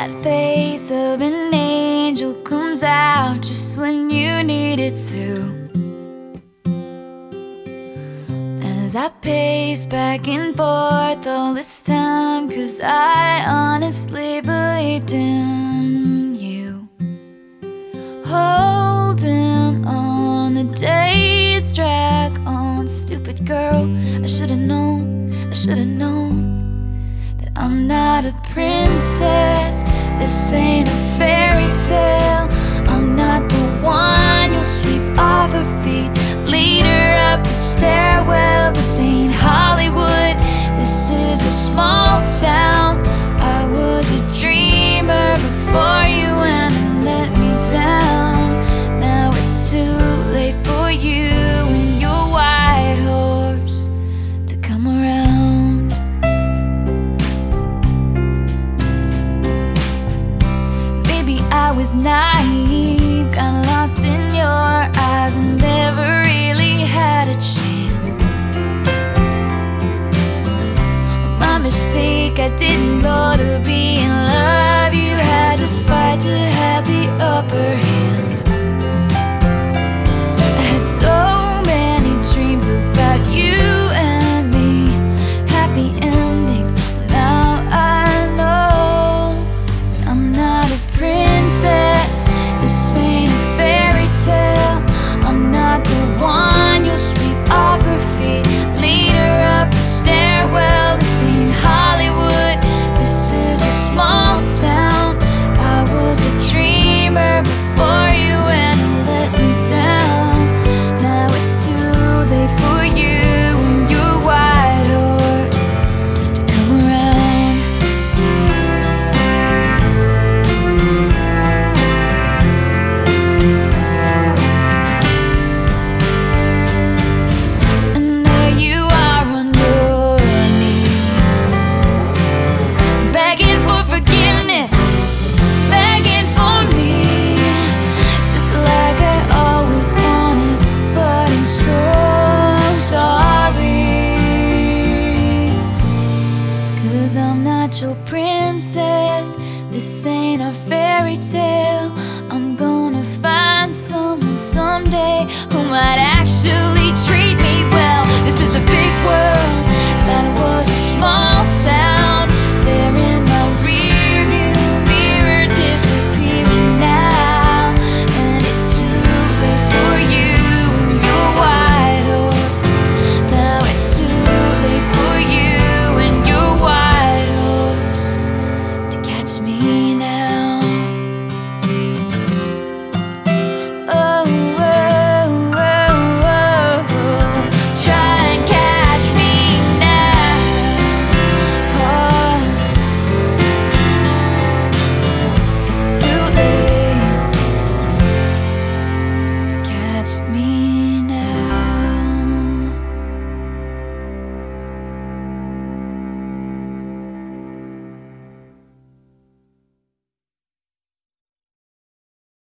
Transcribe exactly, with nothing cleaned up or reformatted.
That face of an angel comes out just when you need it to. As I pace back and forth all this time, 'cause I honestly believed in you. Holding on, the days drag on. Stupid girl, I should've known, I should've known that I'm not a princess. This ain't a fairy tale. I'm not the one you'll sweep off her feet, lead her up the stairwell. This ain't Hollywood, this is a small town. I was a dreamer before you and you let me down. Now it's too late for you and your white horse to come around. Maybe I was naive, got lost in your eyes and never really had a chance. My mistake, I didn't know to be in love you had to fight to have the upper hand. I had so many dreams about you and me, happy endings. Now I know that I'm not a princess. This ain't a fairy tale. I'm not the one you'll sweep off her feet, lead her up the stairwell. This ain't Hollywood, this is a small town. I was a dreamer before you and you let me down. Now it's too late for you and your white horse to come around. And there you are on your knees, begging for forgiveness, begging for me, just like I always wanted. But I'm so sorry, 'cause I'm not your princess. This ain't a fairy tale. I'm gonna find someone someday who might actually treat me well. This is a big world, that was a small town. They're in my rearview mirror, disappearing now. And it's too late for you and your white horse. Now it's too late for you and your white horse to catch me now. Oh, oh, oh, oh, oh. Try and catch me now. Oh, it's too late to catch me